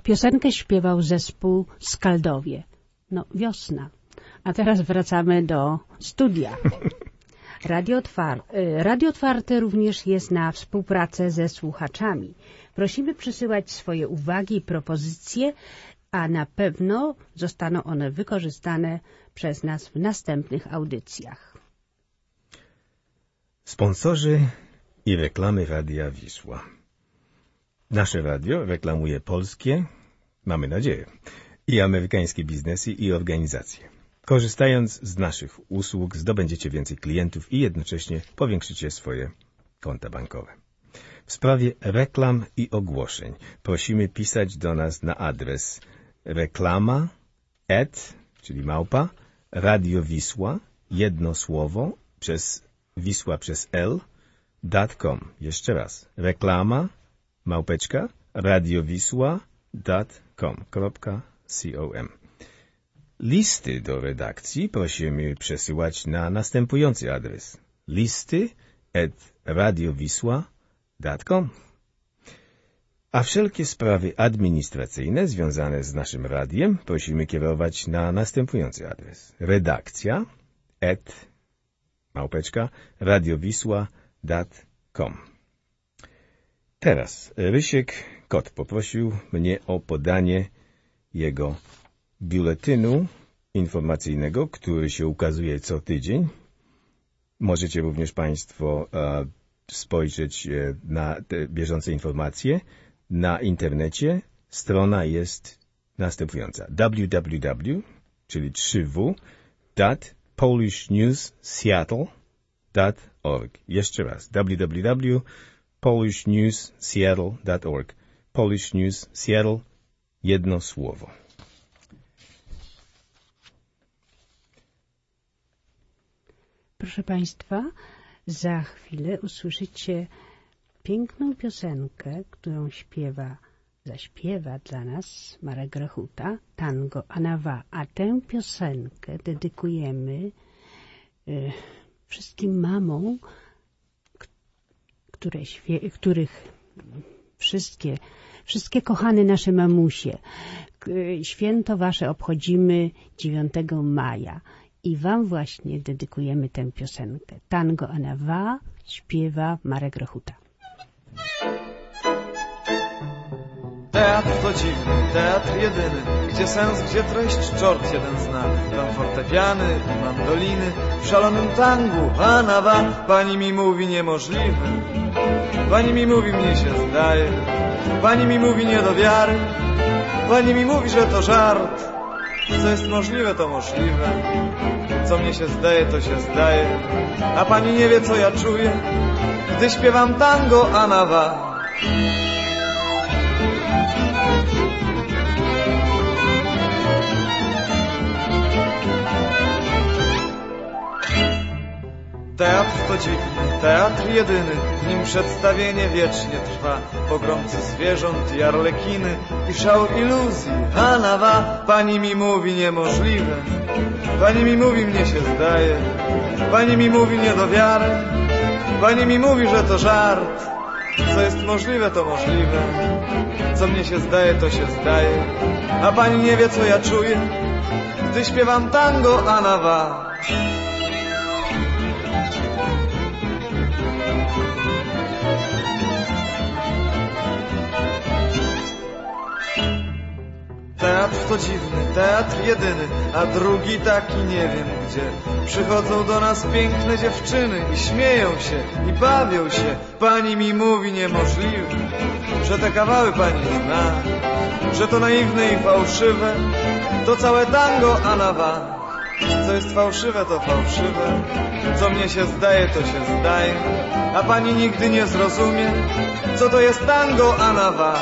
Piosenkę śpiewał zespół Skaldowie. No, wiosna. A teraz wracamy do studia. Radio Otwarte również jest na współpracę ze słuchaczami. Prosimy przysyłać swoje uwagi i propozycje, a na pewno zostaną one wykorzystane przez nas w następnych audycjach. Sponsorzy i reklamy Radia Wisła. Nasze radio reklamuje polskie, mamy nadzieję, i amerykańskie biznesy i organizacje. Korzystając z naszych usług zdobędziecie więcej klientów i jednocześnie powiększycie swoje konta bankowe. W sprawie reklam i ogłoszeń prosimy pisać do nas na adres reklama czyli małpa Radio Wisła, jedno słowo, Wisła przez L.com. Jeszcze raz. Reklama radiowisła.com. Listy do redakcji prosimy przesyłać na następujący adres: listy@radiowisła.com. A wszelkie sprawy administracyjne związane z naszym radiem prosimy kierować na następujący adres: redakcja@radiowisła.com. Teraz Rysiek Kot poprosił mnie o podanie jego biuletynu informacyjnego, który się ukazuje co tydzień. Możecie również Państwo spojrzeć na te bieżące informacje na internecie. Strona jest następująca: www, czyli 3w.polishnewsseattle.org. Jeszcze raz: www.polishnewsseattle.org. Polish News Seattle, jedno słowo. Proszę Państwa, za chwilę usłyszycie piękną piosenkę, którą zaśpiewa dla nas Marek Grechuta, Tango Anawa. A tę piosenkę dedykujemy wszystkim mamom, których wszystkie kochane nasze mamusie. Święto wasze obchodzimy 9 maja. I wam właśnie dedykujemy tę piosenkę. Tango Anawa śpiewa Marek Grechuta. Teatr to dziwny, teatr jedyny, gdzie sens, gdzie treść czort jeden zna. Tam fortepiany i mandoliny, w szalonym tangu Anawa. Pani mi mówi niemożliwe, pani mi mówi mnie się zdaje, pani mi mówi nie do wiary, pani mi mówi, że to żart. Co jest możliwe, to możliwe, co mnie się zdaje, to się zdaje. A pani nie wie, co ja czuję, gdy śpiewam tango Anawa. Teatr to dziwny, teatr jedyny, w nim przedstawienie wiecznie trwa. Pogromcy zwierząt i arlekiny i szał iluzji Anawa. Pani mi mówi niemożliwe, pani mi mówi mnie się zdaje, pani mi mówi nie do wiary, pani mi mówi, że to żart. Co jest możliwe, to możliwe, co mnie się zdaje, to się zdaje. A pani nie wie, co ja czuję, gdy śpiewam tango Anawa. Teatr to dziwny, teatr jedyny, a drugi taki nie wiem gdzie. Przychodzą do nas piękne dziewczyny i śmieją się i bawią się. Pani mi mówi niemożliwe, że te kawały pani zna, że to naiwne i fałszywe, to całe tango Anawa. Co jest fałszywe, to fałszywe, co mnie się zdaje, to się zdaje. A pani nigdy nie zrozumie, co to jest tango Anawa.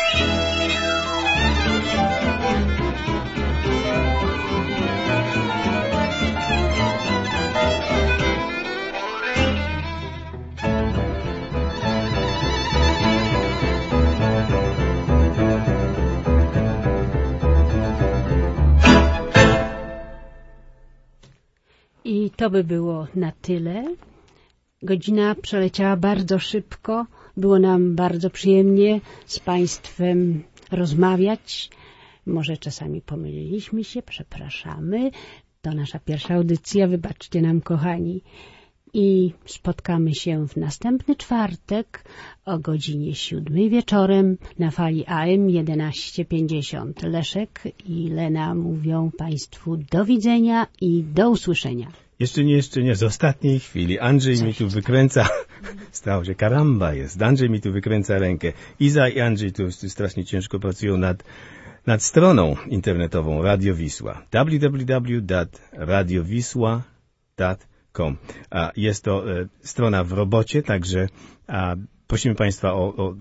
I to by było na tyle. Godzina przeleciała bardzo szybko. Było nam bardzo przyjemnie z Państwem rozmawiać. Może czasami pomyliliśmy się, przepraszamy. To nasza pierwsza audycja, wybaczcie nam, kochani. I spotkamy się w następny czwartek o godzinie 7 wieczorem na fali AM 1150. Leszek i Lena mówią Państwu do widzenia i do usłyszenia. Jeszcze nie, z ostatniej chwili. Andrzej mi tu wykręca, stało się, karamba jest, Andrzej mi tu wykręca rękę. Iza i Andrzej tu strasznie ciężko pracują nad stroną internetową Radio Wisła. www.radiowisła.com. Jest to strona w robocie, także prosimy Państwa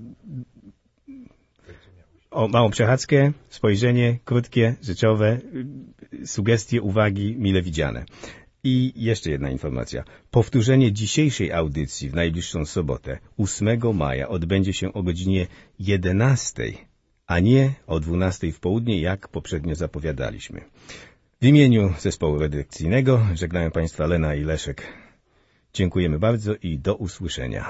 o małą przechadzkę, spojrzenie krótkie, rzeczowe, sugestie, uwagi mile widziane. I jeszcze jedna informacja. Powtórzenie dzisiejszej audycji w najbliższą sobotę, 8 maja, odbędzie się o godzinie 11, a nie o 12 w południe, jak poprzednio zapowiadaliśmy. W imieniu zespołu redakcyjnego żegnają Państwa Lena i Leszek. Dziękujemy bardzo i do usłyszenia.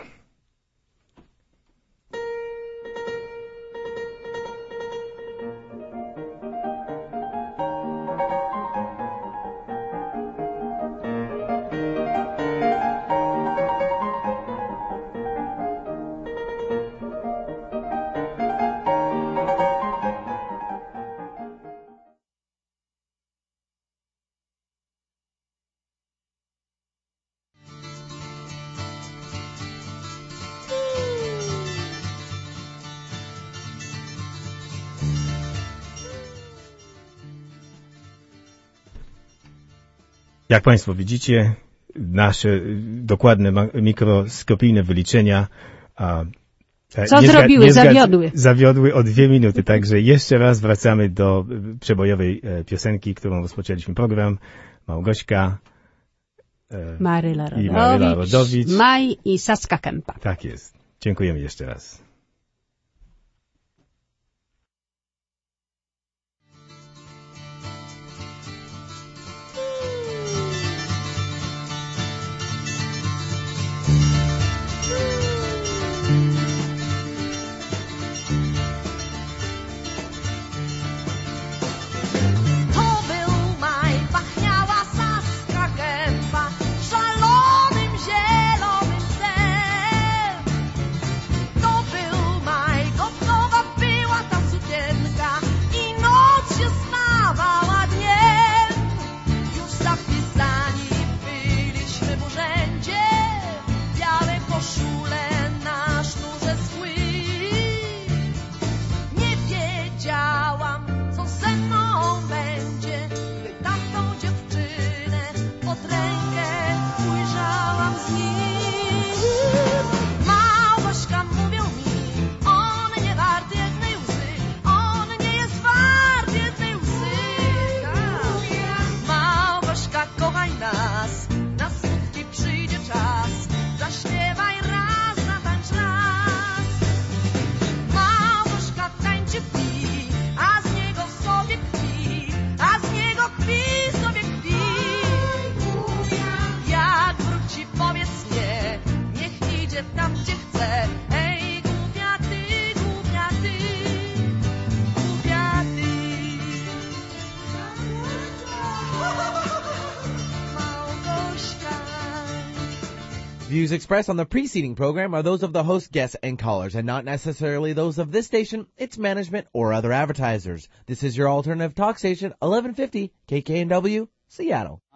Jak Państwo widzicie, nasze dokładne mikroskopijne wyliczenia zawiodły o 2 minuty. Także jeszcze raz wracamy do przebojowej piosenki, którą rozpoczęliśmy program. Małgośka, Maryla Rodowicz, Maj i Saska Kępa. Tak jest. Dziękujemy jeszcze raz. Views expressed on the preceding program are those of the host, guests, and callers, and not necessarily those of this station, its management, or other advertisers. This is your alternative talk station, 1150 KKNW, Seattle.